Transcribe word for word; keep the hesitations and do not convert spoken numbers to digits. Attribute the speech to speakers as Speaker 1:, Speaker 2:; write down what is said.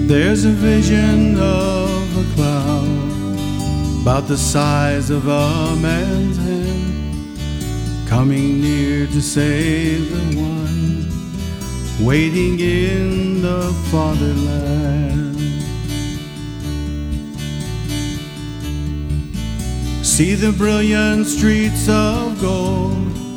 Speaker 1: There's a vision of a cloud about the size of a man's hand, coming near to save the one waiting in the fatherland. See the brilliant streets of gold